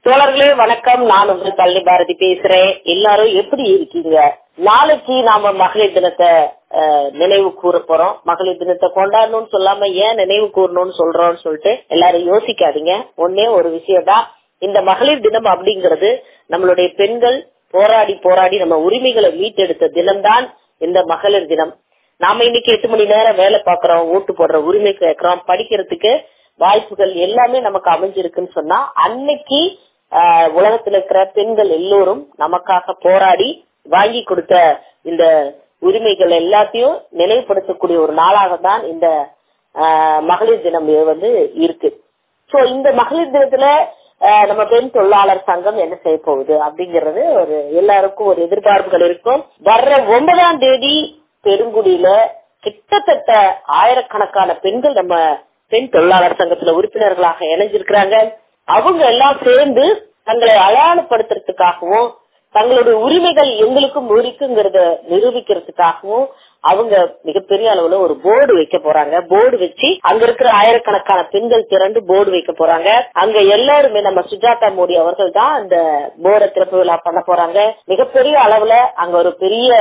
தோழர்களே வணக்கம். நான் உங்கள் பள்ளி பாரதி பேசுறேன். எல்லாரும் எப்படி இருக்கீங்க? நாளைக்கு நாம மகளிர் தினத்தை நினைவு கூற போறோம். மகளிர் தினத்தை கொண்டாடணும்னு சொல்லாம ஏன் நினைவு கூறணும்னு சொல்றோம்னு சொல்லிட்டு எல்லாரும் யோசிக்காதீங்க. ஒன்னே ஒரு விஷயம் தான், இந்த மகளிர் தினம் அப்படிங்கிறது நம்மளுடைய பெண்கள் போராடி போராடி நம்ம உரிமைகளை மீட்டெடுத்த தினம்தான் இந்த மகளிர் தினம். நாம இன்னைக்கு 8 மணி நேரம் வேலை பாக்குறோம், ஓட்டு போடுற உரிமை கேட்கிறோம், படிக்கிறதுக்கு வாய்ப்புகள் எல்லாமே நமக்கு அமைஞ்சிருக்குன்னு சொன்னா, அன்னைக்கு உலகத்துல இருக்கிற பெண்கள் எல்லோரும் நமக்காக போராடி வாங்கி கொடுத்த இந்த உரிமைகள் எல்லாத்தையும் நினைவுபடுத்தக்கூடிய ஒரு நாளாக தான் இந்த மகளிர் தினம் இருக்கு. சோ இந்த மகளிர் தினத்துல நம்ம பெண் தொழிலாளர் சங்கம் என்ன செய்ய போகுது அப்படிங்கறது ஒரு எல்லாருக்கும் ஒரு எதிர்பார்ப்புகள் இருக்கும். வர்ற 9ஆம் தேதி பெருங்குடியில கிட்டத்தட்ட ஆயிரக்கணக்கான பெண்கள் நம்ம பெண் தொழிலாளர் சங்கத்துல உறுப்பினர்களாக இணைஞ்சிருக்கிறாங்க. அவங்க எல்லாம் சேர்ந்து தங்களை அடையாளப்படுத்துறதுக்காகவும் தங்களுடைய உரிமைகள் எங்களுக்கும் இருக்குங்கிறத நிரூபிக்கிறதுக்காகவும் அவங்க மிகப்பெரிய அளவுல ஒரு போர்டு வைக்க போறாங்க. போர்டு வச்சு அங்க இருக்கிற ஆயிரக்கணக்கான பெண்கள் திரண்டு போர்டு வைக்க போறாங்க. அங்க எல்லாருமே நம்ம சுஜாதா மோடி அவர்கள் தான் அந்த போர்டை திறப்பு விழா பண்ண போறாங்க. மிகப்பெரிய அளவுல அங்க ஒரு பெரிய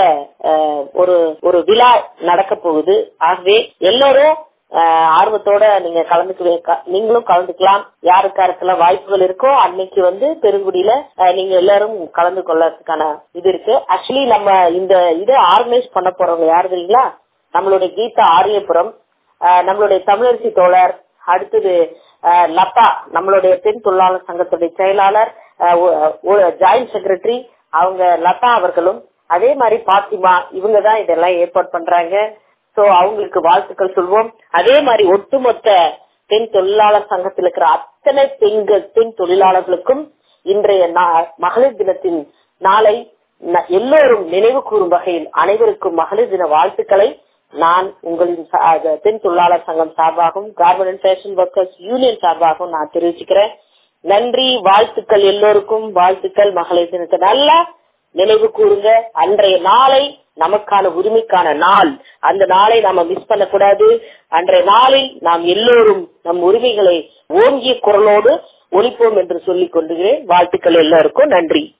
ஒரு விழா நடக்க போகுது. ஆகவே எல்லாரும் ஆர்வத்தோட நீங்களும் கலந்துக்கலாம். யாருக்காருக்கெல்லாம் வாய்ப்புகள் இருக்கோ அன்னைக்கு பெருங்குடியில நீங்க எல்லாரும் கலந்து கொள்ளறதுக்கான இது இருக்கு. ஆக்சுவலி நம்ம இந்த இதை ஆர்கனைஸ் பண்ண போறவங்க யாரு தெரியுங்களா? நம்மளுடைய கீதா ஆரியபுரம், நம்மளுடைய தமிழரசி தோழர், அடுத்தது லதா நம்மளுடைய பெண் தொழிலாளர் சங்கத்துடைய செயலாளர், ஜாயிண்ட் செக்ரட்டரி அவங்க லதா அவர்களும், அதே மாதிரி பாத்திமா, இவங்கதான் இதெல்லாம் ஏற்பாடு பண்றாங்க. சோ அவங்களுக்கு வாழ்த்துக்கள் சொல்வோம். அதே மாதிரி ஒட்டுமொத்த பெண் தொழிலாளர் சங்கத்தில் இருக்கிற அத்தனை பெண் தொழிலாளர்களுக்கும் இன்றைய மகளிர் தினத்தின் நாளை எல்லோரும் நினைவு கூறும் வகையில் அனைவருக்கும் மகளிர் தின வாழ்த்துக்களை நான் உங்களின் பெண் தொழிலாளர் சங்கம் சார்பாகவும் கார்மெண்ட் ஃபேஷன் ஒர்க்கர்ஸ் யூனியன் சார்பாகவும் நான் தெரிவிச்சுக்கிறேன். நன்றி, வாழ்த்துக்கள் எல்லோருக்கும். வாழ்த்துக்கள். மகளிர் தினத்தை நல்லா நினைவு கூறுங்க. அன்றைய நாளை நமக்கான உரிமைக்கான நாள். அந்த நாளை நாம மிஸ் பண்ணக்கூடாது. அன்றைய நாளில் நாம் எல்லோரும் நம் உரிமைகளை ஓங்கிய குரலோடு ஒலிப்போம் என்று சொல்லிக் கொண்டுகிறேன். வாழ்த்துக்கள் எல்லாருக்கும். நன்றி.